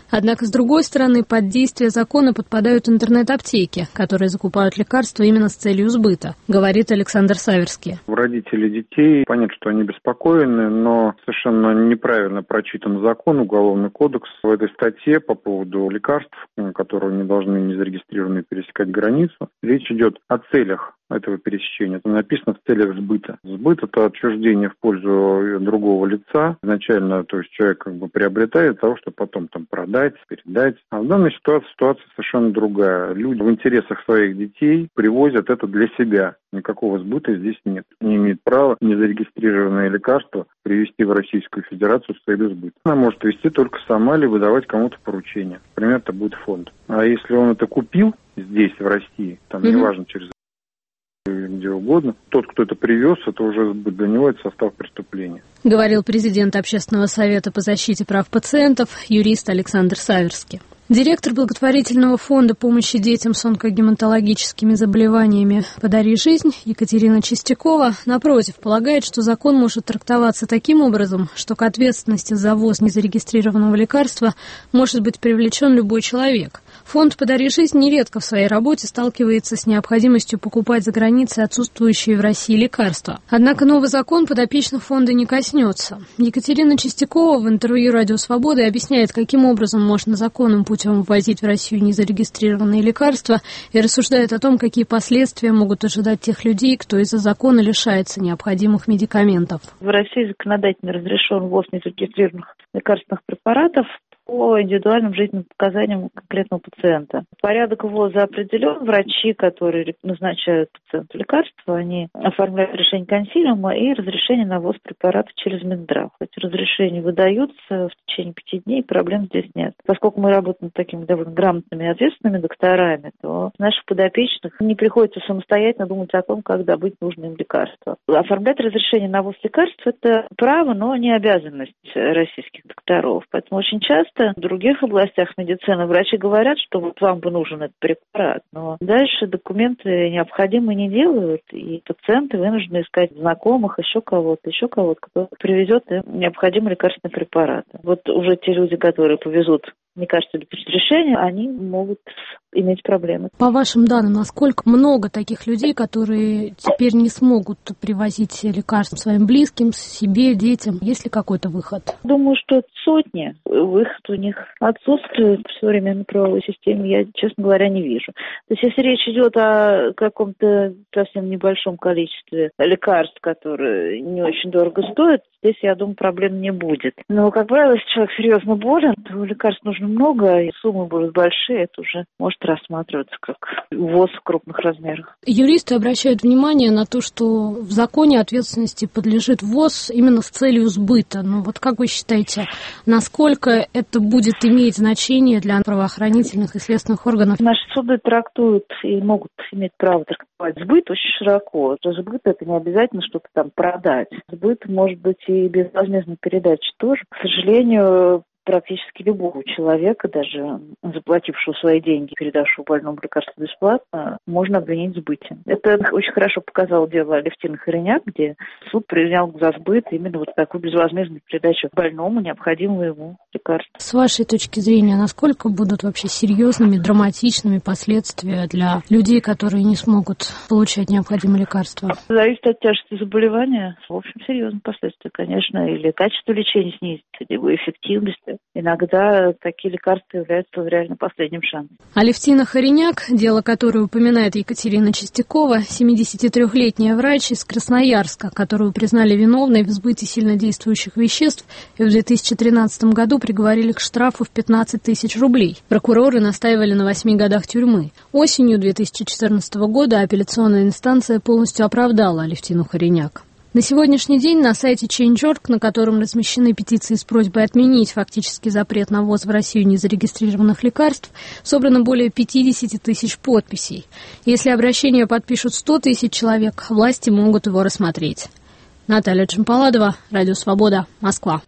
Однако, с другой стороны, под действие закона подпадают интернет-аптеки, которые закупают лекарства именно с целью сбыта, говорит Александр Саверский. Родители детей, понятно, что они беспокоены, но совершенно неправильно прочитан закон, уголовный кодекс. В этой статье по поводу лекарств, которые не должны незарегистрированные пересекать границу, речь идет о целях этого пересечения. Это написано в целях сбыта. Сбыт – это отчуждение в пользу другого лица. Изначально, то есть человек как бы приобретает для того, чтобы потом там продать, передать. А в данной ситуации ситуация совершенно другая. Люди в интересах своих детей привозят это для себя. Никакого сбыта здесь нет. Не имеет права незарегистрированное лекарство привезти в Российскую Федерацию с целью сбыта. Она может везти только сама, либо давать кому-то поручение. Например, это будет фонд. А если он это купил здесь, в России, там mm-hmm. неважно, через где угодно, тот, кто это привез, это уже для него это состав преступления. Говорил президент Общественного совета по защите прав пациентов, юрист Александр Саверский. Директор благотворительного фонда помощи детям с онкогематологическими заболеваниями «Подари жизнь» Екатерина Чистякова, напротив, полагает, что закон может трактоваться таким образом, что к ответственности за ввоз незарегистрированного лекарства может быть привлечен любой человек. Фонд «Подари жизнь» нередко в своей работе сталкивается с необходимостью покупать за границей отсутствующие в России лекарства. Однако новый закон подопечных фонда не коснется. Екатерина Чистякова в интервью «Радио Свобода» объясняет, каким образом можно законным путем ввозить в Россию незарегистрированные лекарства, и рассуждает о том, какие последствия могут ожидать тех людей, кто из-за закона лишается необходимых медикаментов. В России законодательно разрешен ввоз незарегистрированных лекарственных препаратов по индивидуальным жизненным показаниям конкретного пациента. Порядок ввоза определен. Врачи, которые назначают пациенту лекарства, они оформляют решение консилиума и разрешение на ввоз препарата через Минздрав. Эти разрешения выдаются в течение пяти дней, проблем здесь нет. Поскольку мы работаем с такими довольно грамотными и ответственными докторами, то наших подопечных не приходится самостоятельно думать о том, как добыть нужные им лекарства. Оформлять разрешение на ввоз лекарств – это право, но не обязанность российских докторов. Поэтому очень часто в других областях медицины врачи говорят, что вот вам бы нужен этот препарат, но дальше документы необходимые не делают, и пациенты вынуждены искать знакомых, еще кого-то, еще кого-то, кто привезет им необходимые лекарственные препараты. Вот уже те люди, которые повезут лекарства без разрешения, они могут иметь проблемы. По вашим данным, насколько много таких людей, которые теперь не смогут привозить лекарства своим близким, себе, детям? Есть ли какой-то выход? Думаю, что это сотни. Выход у них отсутствует в современной правовой системе, я, честно говоря, не вижу. То есть, если речь идет о каком-то совсем небольшом количестве лекарств, которые не очень дорого стоят, здесь, я думаю, проблем не будет. Но, как правило, если человек серьезно болен, то лекарств нужно много, и суммы будут большие, это уже может рассматриваться как ввоз в крупных размерах. Юристы обращают внимание на то, что в законе ответственности подлежит ввоз именно с целью сбыта. Ну вот как вы считаете, насколько это будет иметь значение для правоохранительных и следственных органов? Наши суды трактуют и могут иметь право трактовать сбыт очень широко. То сбыт — это не обязательно что-то там продать. Сбыт может быть и безвозмездной передачи тоже. К сожалению, практически любого человека, даже заплатившего свои деньги, передавшего больному лекарство бесплатно, можно обвинить в сбыте. Это очень хорошо показало дело Алевтины Хориняк, где суд принял за сбыт именно вот такую безвозмездную передачу больному необходимого ему лекарства. С вашей точки зрения, насколько будут вообще серьезными, драматичными последствия для людей, которые не смогут получать необходимые лекарства? Зависит от тяжести заболевания. В общем, серьезные последствия, конечно, или качество лечения снизится, либо эффективность. Иногда такие лекарства являются реально последним шансом. Алевтина Хориняк, дело которое упоминает Екатерина Чистякова, семидесятитрёхлетняя врач из Красноярска, которую признали виновной в сбыте сильнодействующих веществ и в две тысячи тринадцатом году приговорили к штрафу в пятнадцать тысяч рублей. Прокуроры настаивали на восьми годах тюрьмы. Осенью две тысячи четырнадцатого года апелляционная инстанция полностью оправдала Алевтину Хориняк. На сегодняшний день на сайте чейндж точка орг, на котором размещены петиции с просьбой отменить фактический запрет на ввоз в Россию незарегистрированных лекарств, собрано более пятьдесят тысяч подписей. Если обращение подпишут сто тысяч человек, власти могут его рассмотреть. Наталья Джампаладова, Радио Свобода, Москва.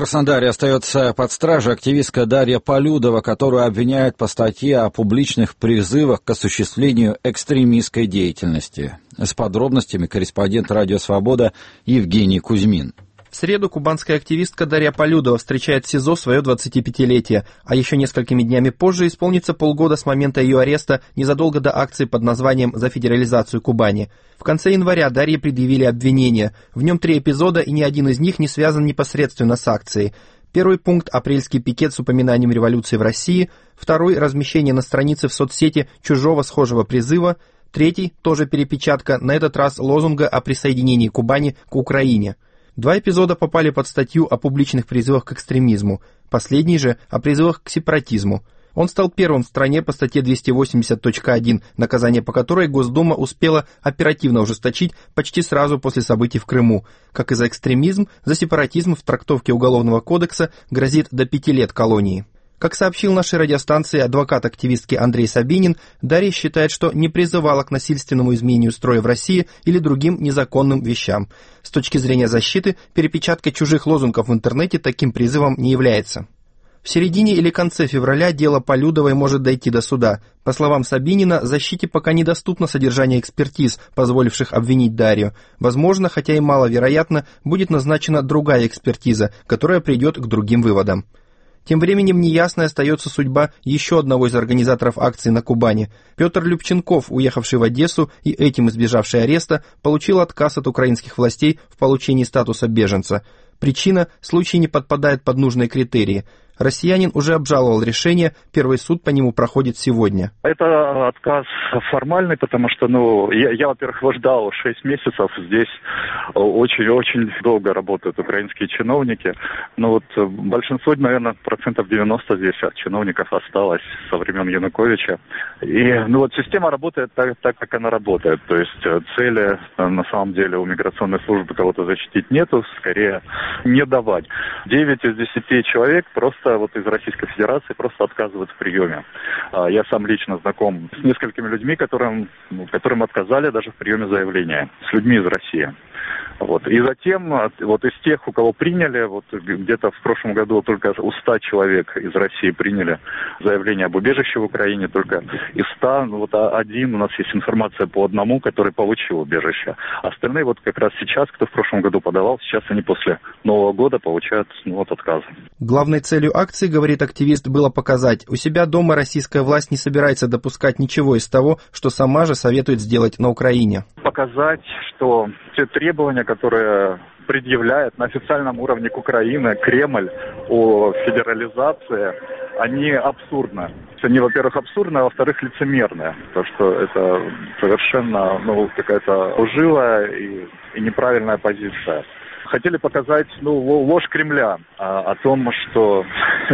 Краснодаре остается под стражей активистка Дарья Полюдова, которую обвиняют по статье о публичных призывах к осуществлению экстремистской деятельности. С подробностями корреспондент «Радио Свобода» Евгений Кузьмин. В среду кубанская активистка Дарья Полюдова встречает в СИЗО свое двадцатипятилетие, а еще несколькими днями позже исполнится полгода с момента ее ареста незадолго до акции под названием «За федерализацию Кубани». В конце января Дарье предъявили обвинение. В нем три эпизода, и ни один из них не связан непосредственно с акцией. Первый пункт – апрельский пикет с упоминанием революции в России. Второй – размещение на странице в соцсети чужого схожего призыва. Третий – тоже перепечатка, на этот раз лозунга о присоединении Кубани к Украине. Два эпизода попали под статью о публичных призывах к экстремизму, последний же о призывах к сепаратизму. Он стал первым в стране по статье двести восемьдесят точка один, наказание по которой Госдума успела оперативно ужесточить почти сразу после событий в Крыму. Как и за экстремизм, за сепаратизм в трактовке Уголовного кодекса грозит до пяти лет колонии. Как сообщил нашей радиостанции адвокат активистки Андрей Сабинин, Дарья считает, что не призывала к насильственному изменению строя в России или другим незаконным вещам. С точки зрения защиты, перепечатка чужих лозунгов в интернете таким призывом не является. В середине или конце февраля дело Полюдовой может дойти до суда. По словам Сабинина, защите пока недоступно содержание экспертиз, позволивших обвинить Дарью. Возможно, хотя и маловероятно, будет назначена другая экспертиза, которая придет к другим выводам. Тем временем неясной остается судьба еще одного из организаторов акции на Кубани. Петр Любченков, уехавший в Одессу и этим избежавший ареста, получил отказ от украинских властей в получении статуса беженца. Причина – случай не подпадает под нужные критерии. Россиянин уже обжаловал решение, первый суд по нему проходит сегодня. Это отказ формальный, потому что, ну, я, я во-первых, его ждал шесть месяцев. Здесь очень-очень долго работают украинские чиновники. Но вот большинство, наверное, процентов девяносто здесь от чиновников осталось со времен Януковича. И, ну, вот система работает так, так, как она работает. То есть цели, на самом деле, у миграционной службы кого-то защитить нету, скорее не давать. девять из десяти человек просто вот из Российской Федерации просто отказывают в приеме. Я сам лично знаком с несколькими людьми, которым, которым отказали даже в приеме заявления, с людьми из России. Вот. И затем, вот из тех, у кого приняли, вот где-то в прошлом году только у ста человек из России приняли заявление об убежище в Украине, только из ста, ну вот один, у нас есть информация по одному, который получил убежище. Остальные вот как раз сейчас, кто в прошлом году подавал, сейчас они после Нового года получают, ну, вот отказы. Главной целью акции, говорит активист, было показать, у себя дома российская власть не собирается допускать ничего из того, что сама же советует сделать на Украине. Показать, что те требования, которые предъявляет на официальном уровне к Украине Кремль о федерализации, они абсурдны. Они, во-первых, абсурдны, а во-вторых, лицемерные. То, что это совершенно, ну, какая-то лживая и, и неправильная позиция. Хотели показать, ну, ложь Кремля а, о том, что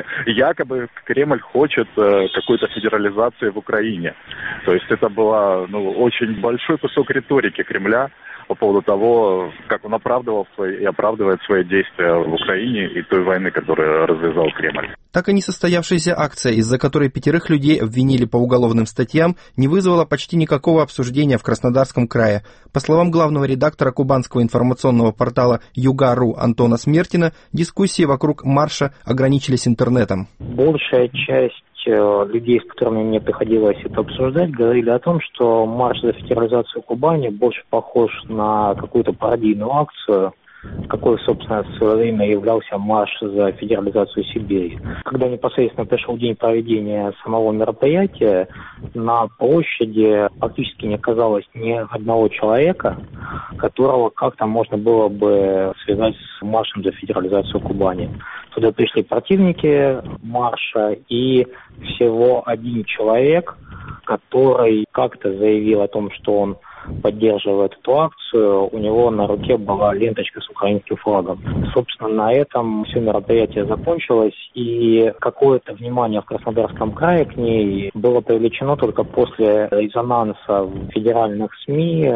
якобы Кремль хочет а, какой-то федерализации в Украине. То есть это была, ну, очень большой кусок риторики Кремля по поводу того, как он оправдывал свои, и оправдывает свои действия в Украине и той войны, которую развязал Кремль. Так и несостоявшаяся акция, из-за которой пятерых людей обвинили по уголовным статьям, не вызвала почти никакого обсуждения в Краснодарском крае. По словам главного редактора кубанского информационного портала Юга.ру Антона Смертина, дискуссии вокруг марша ограничились интернетом. Большая часть людей, с которыми мне приходилось это обсуждать, говорили о том, что марш за федерализацию Кубани больше похож на какую-то пародийную акцию, какой, собственно, в свое время являлся марш за федерализацию Сибири. Когда непосредственно пришел день проведения самого мероприятия, на площади практически не оказалось ни одного человека, которого как-то можно было бы связать с маршем за федерализацию Кубани. Туда пришли противники марша и всего один человек, который как-то заявил о том, что он поддерживает эту акцию, у него на руке была ленточка с украинским флагом. Собственно, на этом все мероприятие закончилось, и какое-то внимание в Краснодарском крае к ней было привлечено только после резонанса в федеральных СМИ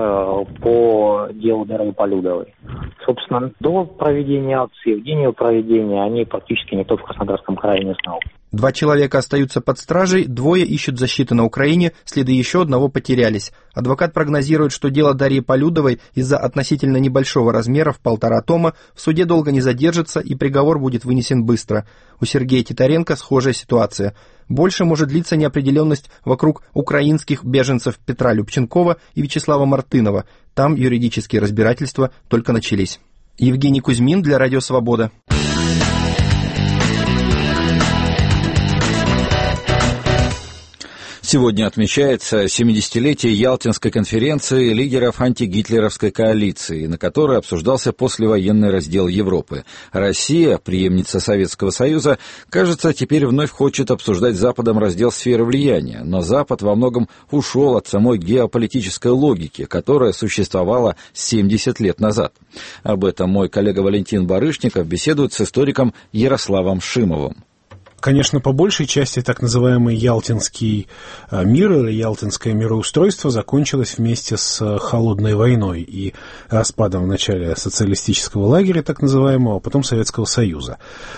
по делу Дарьи Полюдовой. Собственно, до проведения акции, в день ее проведения, они практически никто в Краснодарском крае не знал. Два человека остаются под стражей, двое ищут защиты на Украине, следы еще одного потерялись. Адвокат прогнозирует, что дело Дарьи Полюдовой из-за относительно небольшого размера в полтора тома в суде долго не задержится и приговор будет вынесен быстро. У Сергея Титаренко схожая ситуация. Больше может длиться неопределенность вокруг украинских беженцев Петра Любченкова и Вячеслава Мартынова. Там юридические разбирательства только начались. Евгений Кузьмин для Радио Свобода. Сегодня отмечается семидесятилетие Ялтинской конференции лидеров антигитлеровской коалиции, на которой обсуждался послевоенный раздел Европы. Россия, преемница Советского Союза, кажется, теперь вновь хочет обсуждать с Западом раздел сферы влияния, но Запад во многом ушел от самой геополитической логики, которая существовала семьдесят лет назад. Об этом мой коллега Валентин Барышников беседует с историком Ярославом Шимовым. Конечно, по большей части так называемый Ялтинский мир или Ялтинское мироустройство закончилось вместе с Холодной войной и распадом вначале социалистического лагеря, так называемого, а потом Советского Союза.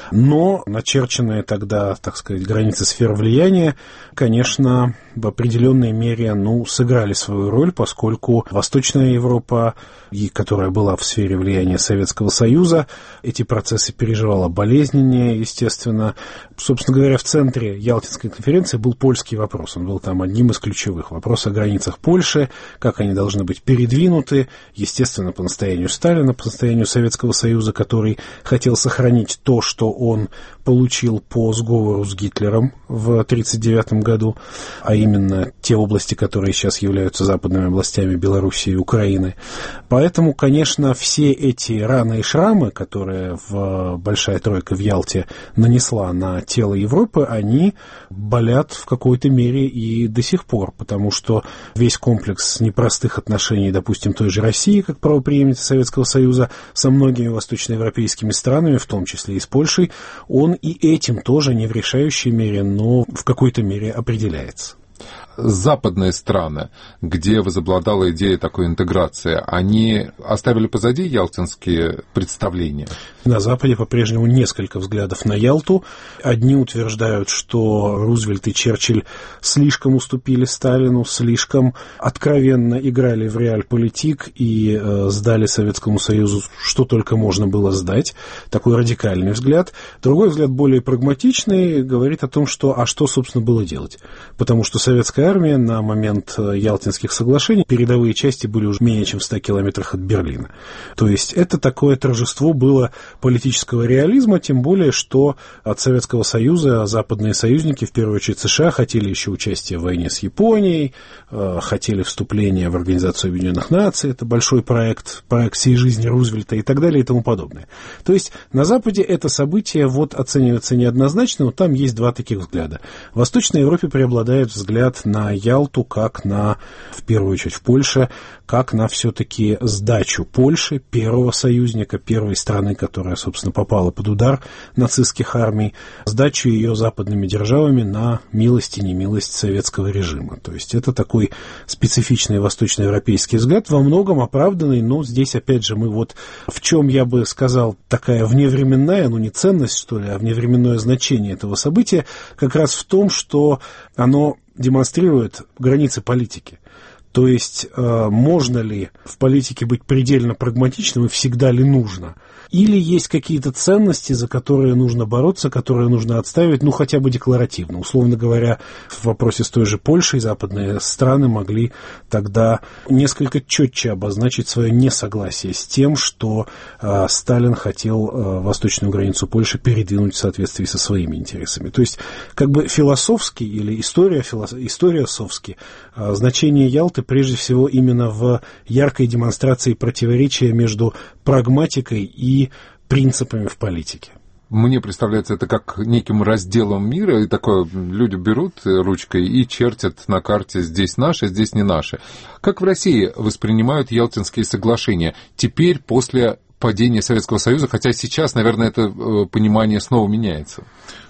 Но начерченные тогда, так сказать, границы сфер влияния, конечно, в определенной мере, ну, сыграли свою роль, поскольку Восточная Европа, и которая была в сфере влияния Советского Союза, эти процессы переживала болезненнее, естественно. Собственно говоря, в центре Ялтинской конференции был польский вопрос. Он был там одним из ключевых. Вопрос о границах Польши, как они должны быть передвинуты, естественно, по настоянию Сталина, по настоянию Советского Союза, который хотел сохранить то, что он получил по сговору с Гитлером в тридцать девятом году, а именно те области, которые сейчас являются западными областями Белоруссии и Украины. Поэтому, конечно, все эти раны и шрамы, которые в Большая Тройка в Ялте нанесла на тело Европы, они болят в какой-то мере и до сих пор, потому что весь комплекс непростых отношений, допустим, той же России, как правопреемницы Советского Союза, со многими восточноевропейскими странами, в том числе и с Польшей, он и этим тоже не в решающей мере, но в какой-то мере определяется. Западные страны, где возобладала идея такой интеграции, они оставили позади ялтинские представления? На Западе по-прежнему несколько взглядов на Ялту. Одни утверждают, что Рузвельт и Черчилль слишком уступили Сталину, слишком откровенно играли в реальполитик и э, сдали Советскому Союзу, что только можно было сдать. Такой радикальный взгляд. Другой взгляд, более прагматичный, говорит о том, что а что, собственно, было делать. Потому что советская армия на момент Ялтинских соглашений, передовые части были уже менее чем в ста километрах от Берлина. То есть это такое торжество было политического реализма, тем более, что от Советского Союза западные союзники, в первую очередь США, хотели еще участия в войне с Японией, хотели вступления в Организацию Объединенных Наций, это большой проект, проект всей жизни Рузвельта и так далее и тому подобное. То есть на Западе это событие вот оценивается неоднозначно, но там есть два таких взгляда. В Восточной Европе преобладает взгляд на Ялту как на, в первую очередь в Польше, как на все-таки сдачу Польши, первого союзника, первой страны, которая, собственно, попала под удар нацистских армий, сдачу ее западными державами на милость и немилость советского режима. То есть это такой специфичный восточноевропейский взгляд, во многом оправданный, но здесь, опять же, мы вот в чем, я бы сказал, такая вневременная, ну не ценность, что ли, а вневременное значение этого события, как раз в том, что оно демонстрирует границы политики. То есть, э, можно ли в политике быть предельно прагматичным и всегда ли нужно? Или есть какие-то ценности, за которые нужно бороться, которые нужно отстаивать, ну, хотя бы декларативно. Условно говоря, в вопросе с той же Польшей западные страны могли тогда несколько четче обозначить свое несогласие с тем, что э, Сталин хотел э, восточную границу Польши передвинуть в соответствии со своими интересами. То есть, как бы философски или история, филос... историосовски э, значение Ялты прежде всего именно в яркой демонстрации противоречия между прагматикой и принципами в политике. Мне представляется это как неким разделом мира, и такое люди берут ручкой и чертят на карте «здесь наше, здесь не наше». Как в России воспринимают Ялтинские соглашения теперь после падения Советского Союза, хотя сейчас, наверное, это понимание снова меняется?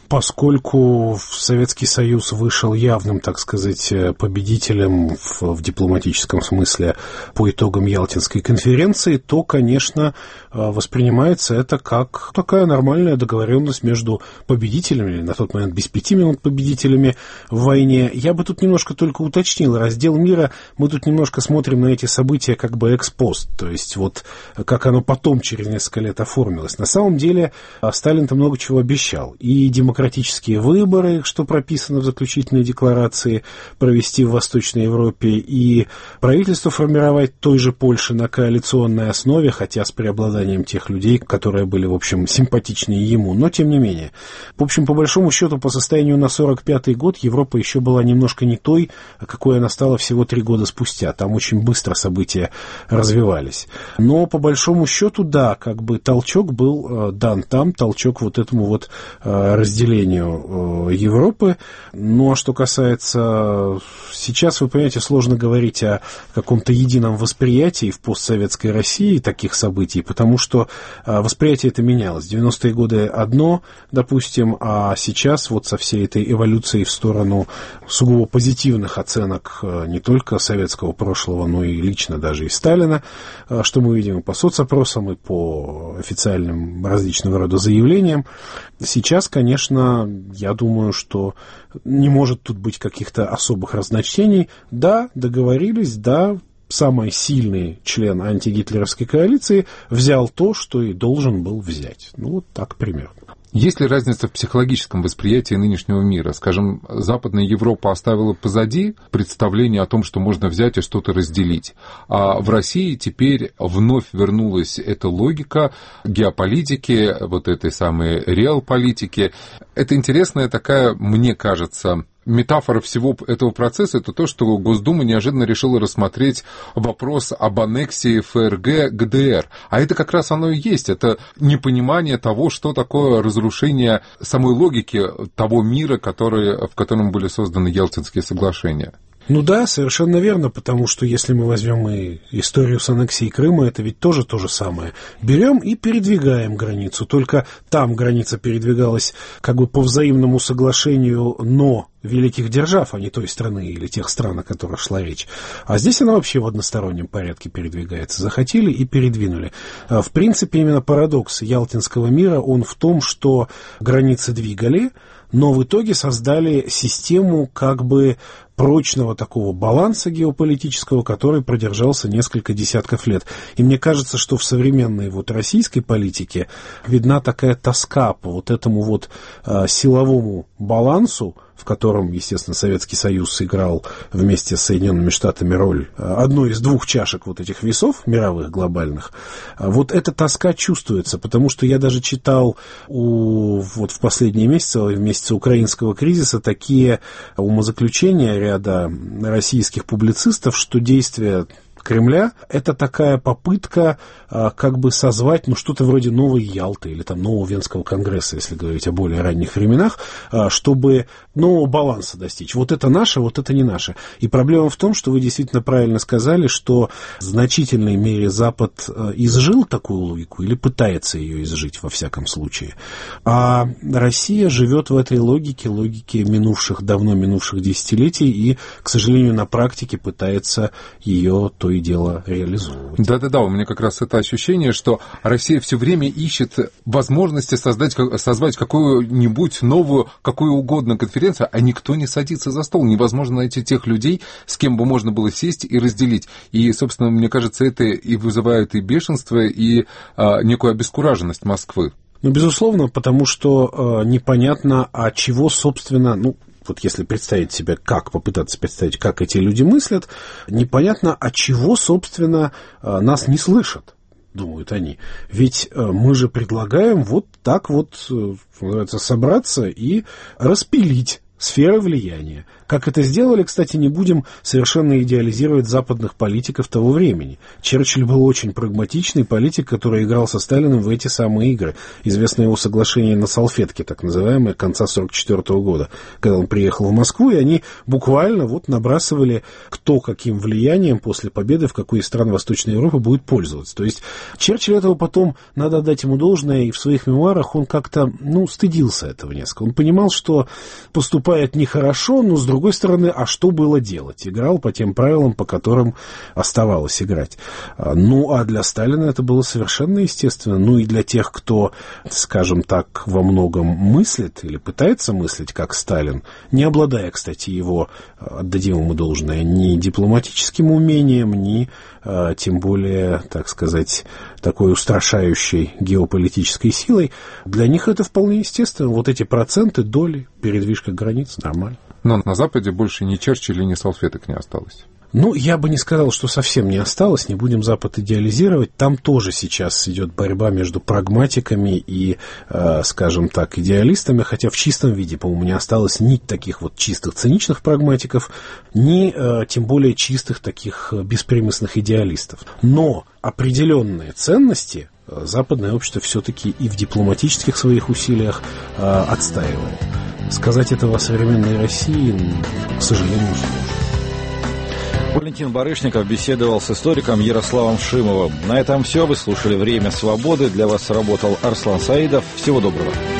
Поскольку Советский Союз вышел явным, так сказать, победителем в, в дипломатическом смысле по итогам Ялтинской конференции, то, конечно, воспринимается это как такая нормальная договоренность между победителями, на тот момент без пяти минут победителями в войне. Я бы тут немножко только уточнил. Раздел мира, мы тут немножко смотрим на эти события как бы экспост, то есть вот как оно потом через несколько лет оформилось. На самом деле Сталин-то много чего обещал. И демократические демократические выборы, что прописано в заключительной декларации, провести в Восточной Европе, и правительство формировать той же Польши на коалиционной основе, хотя с преобладанием тех людей, которые были, в общем, симпатичнее ему, но тем не менее. В общем, по большому счету, по состоянию на сорок пятый год Европа еще была немножко не той, какой она стала всего три года спустя. Там очень быстро события развивались. Но по большому счету, да, как бы толчок был дан там, толчок вот этому вот разделению Европы. Ну, а что касается... Сейчас, вы понимаете, сложно говорить о каком-то едином восприятии в постсоветской России таких событий, потому что восприятие это менялось. В девяностые годы одно, допустим, а сейчас вот со всей этой эволюцией в сторону сугубо позитивных оценок не только советского прошлого, но и лично даже и Сталина, что мы видим и по соцопросам, и по официальным различного рода заявлениям. Сейчас, конечно, я думаю, что не может тут быть каких-то особых разночтений. Да, договорились, да, самый сильный член антигитлеровской коалиции взял то, что и должен был взять. Ну, вот так примерно. Есть ли разница в психологическом восприятии нынешнего мира? Скажем, Западная Европа оставила позади представление о том, что можно взять и что-то разделить. А в России теперь вновь вернулась эта логика геополитики, вот этой самой реал-политики. Это интересная такая, мне кажется, метафора всего этого процесса — это то, что Госдума неожиданно решила рассмотреть вопрос об аннексии ФРГ ГДР. А это как раз оно и есть. Это непонимание того, что такое разрушение самой логики того мира, который, в котором были созданы Ялтинские соглашения. Ну да, совершенно верно, потому что если мы возьмем и историю с аннексией Крыма, это ведь тоже то же самое. Берем и передвигаем границу, только там граница передвигалась как бы по взаимному соглашению, но великих держав, а не той страны или тех стран, о которых шла речь. А здесь она вообще в одностороннем порядке передвигается. Захотели и передвинули. В принципе, именно парадокс Ялтинского мира, он в том, что границы двигали, но в итоге создали систему как бы прочного такого баланса геополитического, который продержался несколько десятков лет. И мне кажется, что в современной вот российской политике видна такая тоска по вот этому вот э, силовому балансу, в котором, естественно, Советский Союз сыграл вместе с Соединенными Штатами роль одной из двух чашек вот этих весов мировых, глобальных. Вот эта тоска чувствуется, потому что я даже читал у, вот в последние месяцы, в месяцы украинского кризиса, такие умозаключения ряда российских публицистов, что действия Кремля — это такая попытка а, как бы созвать, ну, что-то вроде новой Ялты или там нового Венского конгресса, если говорить о более ранних временах, а, чтобы нового баланса достичь. Вот это наше, вот это не наше. И проблема в том, что вы действительно правильно сказали, что в значительной мере Запад а, изжил такую логику или пытается ее изжить во всяком случае. А Россия живет в этой логике, логике минувших, давно минувших десятилетий и, к сожалению, на практике пытается ее то и дело реализовывать. Да-да-да, у меня как раз это ощущение, что Россия все время ищет возможности создать, созвать какую-нибудь новую, какую угодно конференцию, а никто не садится за стол. Невозможно найти тех людей, с кем бы можно было сесть и разделить. И, собственно, мне кажется, это и вызывает и бешенство, и а, некую обескураженность Москвы. Ну, безусловно, потому что э, непонятно, а чего, собственно, ну, вот если представить себе, как, попытаться представить, как эти люди мыслят, непонятно, от чего, собственно, нас не слышат, думают они. Ведь мы же предлагаем вот так вот, называется, собраться и распилить сфера влияния. Как это сделали, кстати, не будем совершенно идеализировать западных политиков того времени. Черчилль был очень прагматичный политик, который играл со Сталиным в эти самые игры. Известно его соглашение на салфетке, так называемое, конца сорок четвёртого года, когда он приехал в Москву, и они буквально вот набрасывали, кто каким влиянием после победы в какой из стран Восточной Европы будет пользоваться. То есть Черчилль этого потом, надо отдать ему должное, и в своих мемуарах он как-то, ну, стыдился этого несколько. Он понимал, что поступает нехорошо, но, с другой стороны, а что было делать? Играл по тем правилам, по которым оставалось играть. Ну, а для Сталина это было совершенно естественно. Ну, и для тех, кто, скажем так, во многом мыслит или пытается мыслить, как Сталин, не обладая, кстати, его, отдадим ему должное, ни дипломатическим умением, ни, тем более, так сказать, такой устрашающей геополитической силой, для них это вполне естественно. Вот эти проценты, доли, передвижка границ, нормально. Но на Западе больше ни Черчилля, ни салфеток не осталось. Ну, я бы не сказал, что совсем не осталось, не будем Запад идеализировать. Там тоже сейчас идет борьба между прагматиками и, э, скажем так, идеалистами, хотя в чистом виде, по-моему, не осталось ни таких вот чистых циничных прагматиков, ни, э, тем более, чистых таких беспримесных идеалистов. Но определенные ценности западное общество все-таки и в дипломатических своих усилиях э, отстаивает. Сказать этого о современной России, к сожалению, сложно. Валентин Барышников беседовал с историком Ярославом Шимовым. На этом все. Вы слушали «Время свободы». Для вас работал Арслан Саидов. Всего доброго.